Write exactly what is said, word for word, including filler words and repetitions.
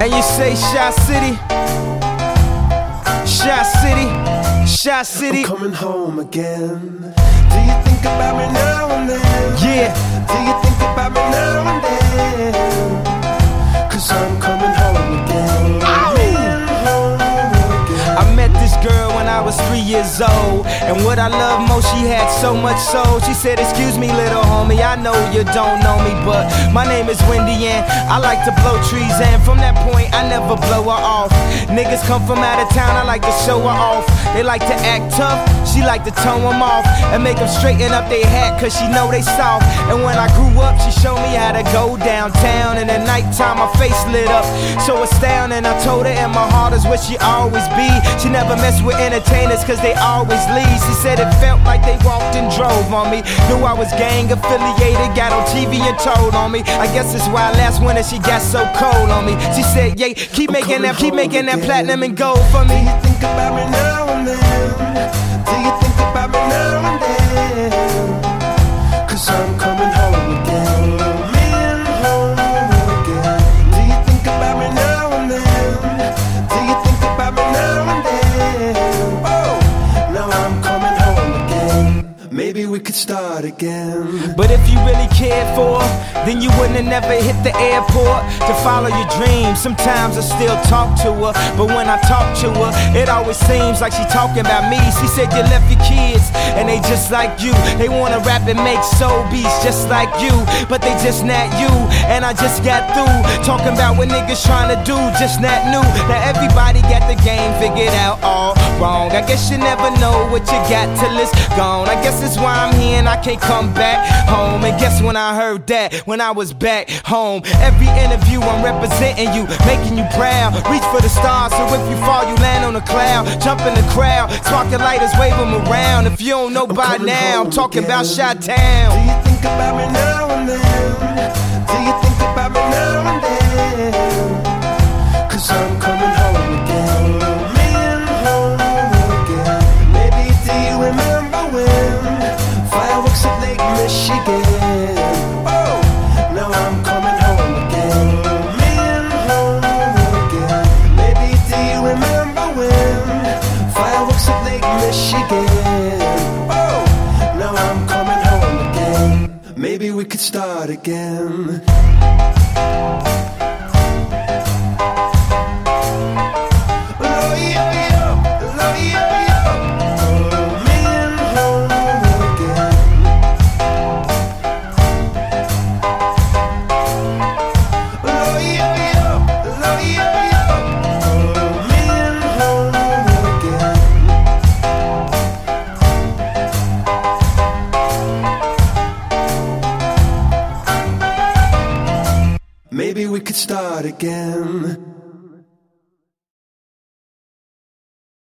And you say Shy City, Shy City, Shy City. I'm coming home again. Do you think about me now and then? Yeah. Do you think about me now and then? Cause I'm coming home again. Home again. I met this girl when I was three years old, and what I love most, she had so much soul. She said, excuse me little homie, I know you don't know me, but my name is Wendy and I like to blow trees, and from that point I never blow her off. Niggas come from out of town, I like to show her off. They like to act tough, she like to tone them off and make them straighten up their hat, cause she know they soft. And when I grew up, she showed me how to go downtown, and at nighttime my face lit up so astounding. I told her, and my heart is where she always be. She never mess with entertainers cause they always leave. She said it felt like they walked and drove on me. Knew I was gang affiliated, got on T V and told on me. I guess it's why last winter she got so cold on me. She said, yeah, keep I'm making that, keep making again. that platinum and gold for me. Do you think about me now and then? Do you think about me now and then? Cause I'm coming home again. Man, home again. Do you think about me now and then? Do you think about me now and then? Oh, now I'm coming home again. Maybe we could start again. But if you really cared for her, then you wouldn't have never hit the airport to follow your dreams. Sometimes I still talk to her, but when I talk to her, it always seems like she talking about me. She said you left your kids, and they just like you. They wanna rap and make soul beats just like you, but they just not you. And I just got through talking about what niggas trying to do, just not new. Now everybody got the game figured out all wrong. I guess you never know what you got till it's gone. I guess that's why I'm here and I can't come back home. And guess when I heard that, when I was back home. Every interview I'm representing you, making you proud. Reach for the stars, so if you fall you land on a cloud. Jump in the crowd, spark your lighters, wave them around. If you don't know by now, I'm talking about Chi-Town. Do you think about me now and then? Do you think about me now and then? Cause I'm coming home again. Man, home again. Maybe do you remember when fireworks at Lake Michigan? Oh, now I'm coming home again. Man, home again. Maybe do you remember when fireworks at Lake Michigan? Oh, now I'm coming home again. Maybe we could start again. Oh, yo, yo. Oh, yo, yo. Oh, man, home again. Oh, yo, yo. Oh, yo, yo. Oh, man, home again. Maybe we could start again.